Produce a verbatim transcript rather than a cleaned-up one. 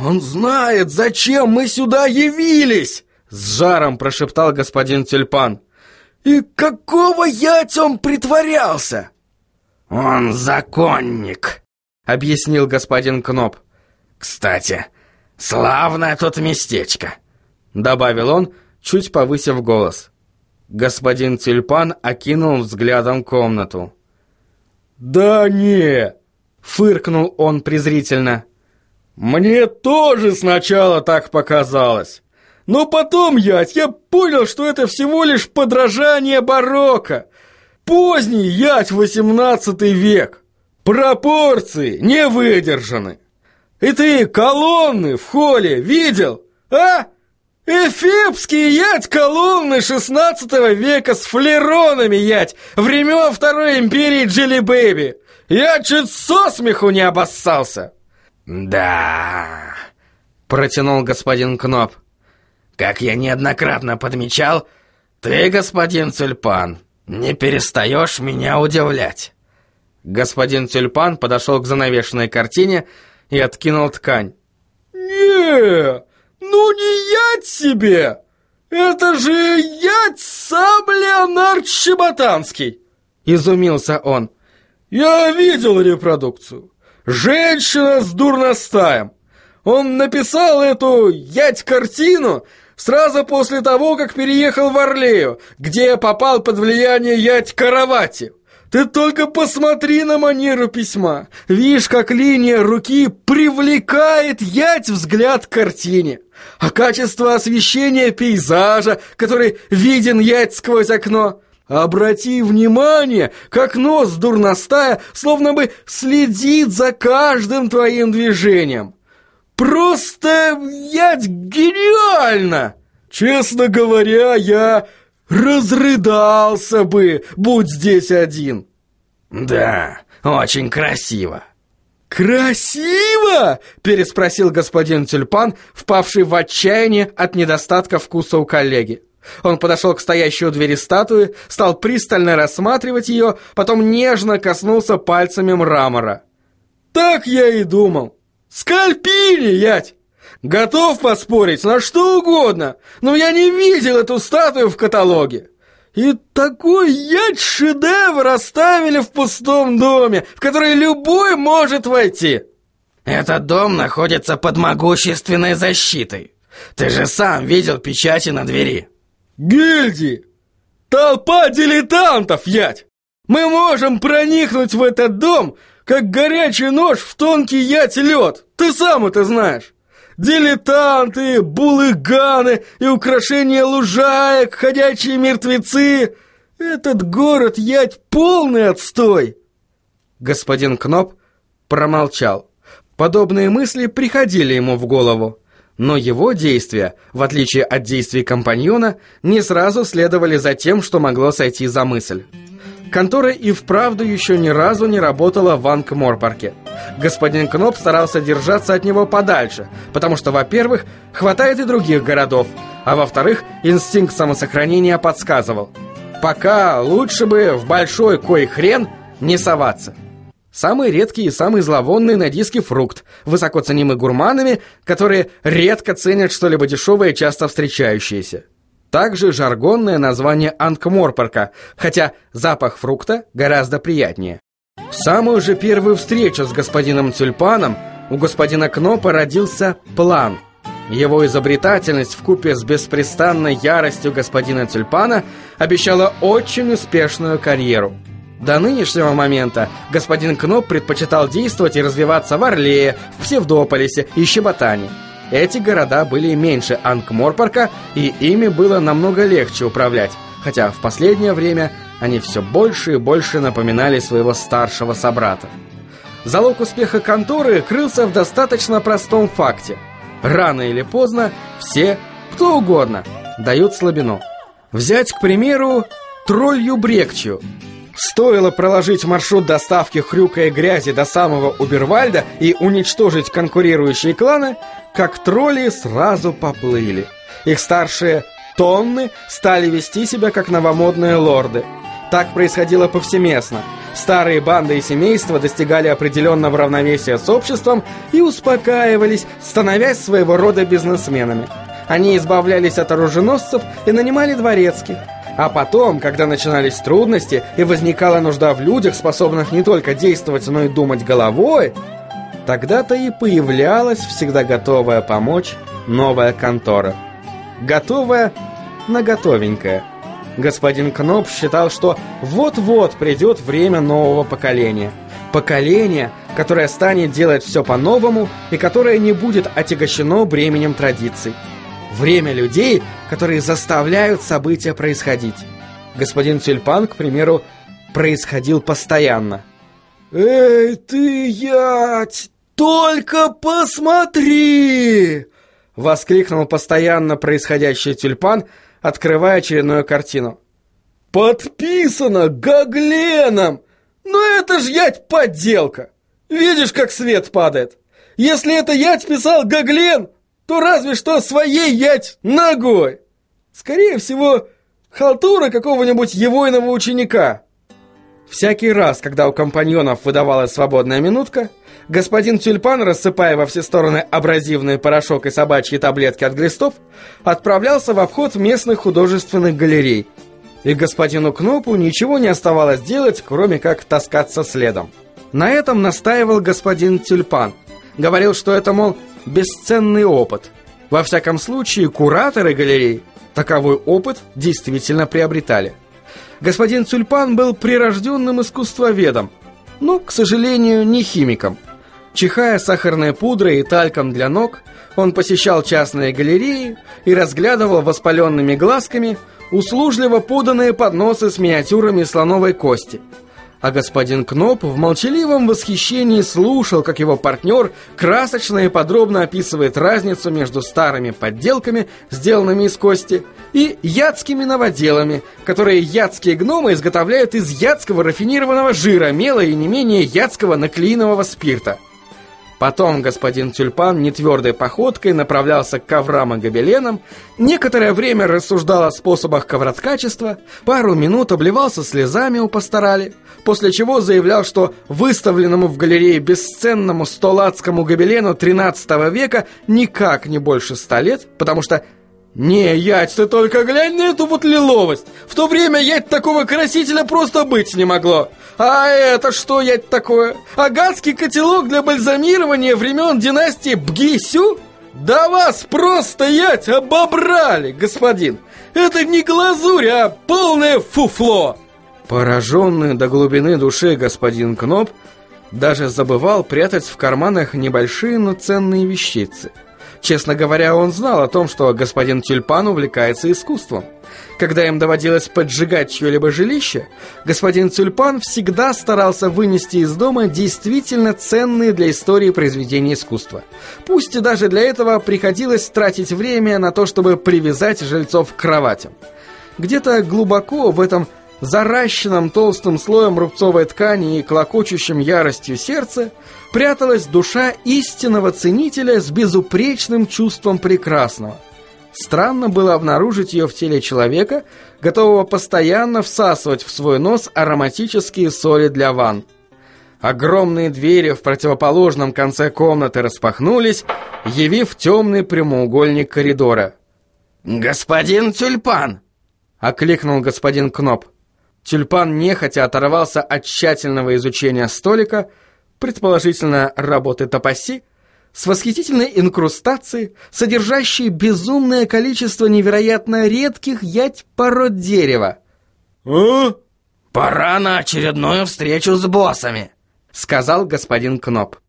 «Он знает, зачем мы сюда явились!» — с жаром прошептал господин Тюльпан. «И какого ять он притворялся?» «Он законник», — объяснил господин Кноп. «Кстати, славное тут местечко», — добавил он, чуть повысив голос. Господин Тюльпан окинул взглядом комнату. «Да не!» — фыркнул он презрительно. «Мне тоже сначала так показалось. Но потом, ять, я понял, что это всего лишь подражание барокко. Поздний, ять, восемнадцатый век. Пропорции не выдержаны. И ты колонны в холле видел, а? Эфепские, ять, колонны шестнадцатого века с флеронами, ять, времен Второй империи Джилли-Бэби. Я чуть со смеху не обоссался». «Да», — протянул господин Кноп. «Как я неоднократно подмечал, ты, господин Тюльпан, не перестаешь меня удивлять». Господин Тюльпан подошел к занавешенной картине и откинул ткань. «Не, ну не ять себе! Это же ять сам Леонард Щеботанский!» — изумился он. «Я видел репродукцию. Женщина с дурностаем. Он написал эту ять-картину сразу после того, как переехал в Орлею, где попал под влияние ять-Каравати. Ты только посмотри на манеру письма. Видишь, как линия руки привлекает ять взгляд к картине. А качество освещения пейзажа, который виден ять сквозь окно. Обрати внимание, как нос дурностая словно бы следит за каждым твоим движением. Просто, ять, гениально! Честно говоря, я разрыдался бы, будь здесь один». «Да, очень красиво». «Красиво?» — переспросил господин Тюльпан, впавший в отчаяние от недостатка вкуса у коллеги. Он подошел к стоящей у двери статуи, стал пристально рассматривать ее, потом нежно коснулся пальцами мрамора. «Так я и думал. Скальпини, ять! Готов поспорить на что угодно, но я не видел эту статую в каталоге. И такой, ять, шедевр оставили в пустом доме, в который любой может войти». «Этот дом находится под могущественной защитой. Ты же сам видел печати на двери». «Гильдии! Толпа дилетантов, ять! Мы можем проникнуть в этот дом, как горячий нож в тонкий, ять, лед. Ты сам это знаешь. Дилетанты, булыганы и украшения лужаек, ходячие мертвецы. Этот город, ять, полный отстой». Господин Кноп промолчал. Подобные мысли приходили ему в голову. Но его действия, в отличие от действий компаньона, не сразу следовали за тем, что могло сойти за мысль. Контора и вправду еще ни разу не работала в Анкморпорке. Господин Кноп старался держаться от него подальше, потому что, во-первых, хватает и других городов, а во-вторых, инстинкт самосохранения подсказывал: пока лучше бы в большой кой хрен не соваться. Самый редкий и самый зловонный на диске фрукт, высоко ценимый гурманами, которые редко ценят что-либо дешевое и часто встречающееся. Также жаргонное название Анкморпорка, хотя запах фрукта гораздо приятнее. В самую же первую встречу с господином Тюльпаном у господина Кнопа родился план. Его изобретательность вкупе с беспрестанной яростью господина Тюльпана обещала очень успешную карьеру. До нынешнего момента господин Кноп предпочитал действовать и развиваться в Орлее, в Псевдополисе и Щеботане. Эти города были меньше Анкморпорка, и ими было намного легче управлять, хотя в последнее время они все больше и больше напоминали своего старшего собрата. Залог успеха конторы крылся в достаточно простом факте. Рано или поздно все, кто угодно, дают слабину. Взять, к примеру, троллью Брекчию. Стоило проложить маршрут доставки хрюка и грязи до самого Убервальда и уничтожить конкурирующие кланы, как тролли сразу поплыли. Их старшие тонны стали вести себя как новомодные лорды. Так происходило повсеместно. Старые банды и семейства достигали определенного равновесия с обществом и успокаивались, становясь своего рода бизнесменами. Они избавлялись от оруженосцев и нанимали дворецких. А потом, когда начинались трудности и возникала нужда в людях, способных не только действовать, но и думать головой, тогда-то и появлялась всегда готовая помочь новая контора. Готовая на готовенькое. Господин Кноп считал, что вот-вот придет время нового поколения. Поколение, которое станет делать все по-новому и которое не будет отягощено бременем традиций. Время людей, которые заставляют события происходить. Господин Тюльпан, к примеру, происходил постоянно. «Эй, ты, ять, только посмотри!» — воскликнул постоянно происходящий Тюльпан, открывая очередную картину. «Подписано Гогленом! Но это ж, ять, подделка! Видишь, как свет падает? Если это, ять, писал Гоглен, то разве что своей, ять, ногой! Скорее всего, халтура какого-нибудь егойного ученика». Всякий раз, когда у компаньонов выдавалась свободная минутка, господин Тюльпан, рассыпая во все стороны абразивный порошок и собачьи таблетки от глистов, отправлялся в обход местных художественных галерей. И господину Кнопу ничего не оставалось делать, кроме как таскаться следом. На этом настаивал господин Тюльпан. Говорил, что это, мол, бесценный опыт. Во всяком случае, кураторы галерей таковой опыт действительно приобретали. Господин Тюльпан был прирожденным искусствоведом, но, к сожалению, не химиком. Чихая сахарной пудрой и тальком для ног, он посещал частные галереи и разглядывал воспаленными глазками услужливо поданные подносы с миниатюрами слоновой кости. А господин Кноп в молчаливом восхищении слушал, как его партнер красочно и подробно описывает разницу между старыми подделками, сделанными из кости, и ядскими новоделами, которые ядские гномы изготовляют из ядского рафинированного жира, мела и не менее ядского наклеинового спирта. Потом господин Тюльпан нетвердой походкой направлялся к коврам и гобеленам, некоторое время рассуждал о способах ковроткачества, пару минут обливался слезами у пасторали, после чего заявлял, что выставленному в галерее бесценному столацкому гобелену тринадцатого века никак не больше ста лет, потому что «Не, ять, ты только глянь на эту вот лиловость! В то время, ять, такого красителя просто быть не могло! А это что, ять, такое? Агатский котелок для бальзамирования времен династии Бгисю? Да вас просто, ять, обобрали, господин! Это не глазурь, а полное фуфло!» Пораженный до глубины души господин Кноп даже забывал прятать в карманах небольшие, но ценные вещицы. Честно говоря, он знал о том, что господин Тюльпан увлекается искусством. Когда им доводилось поджигать чье-либо жилище, господин Тюльпан всегда старался вынести из дома действительно ценные для истории произведения искусства. Пусть и даже для этого приходилось тратить время на то, чтобы привязать жильцов к кроватям. Где-то глубоко в этом заращенном толстым слоем рубцовой ткани и клокочущем яростью сердце пряталась душа истинного ценителя с безупречным чувством прекрасного. Странно было обнаружить ее в теле человека, готового постоянно всасывать в свой нос ароматические соли для ванн. Огромные двери в противоположном конце комнаты распахнулись, явив темный прямоугольник коридора. «Господин Тюльпан!» — окликнул господин Кноп. Тюльпан нехотя оторвался от тщательного изучения столика, предположительно работы топаси, с восхитительной инкрустацией, содержащей безумное количество невероятно редких ять пород дерева. «А? Пора на очередную встречу с боссами», — сказал господин Кноп.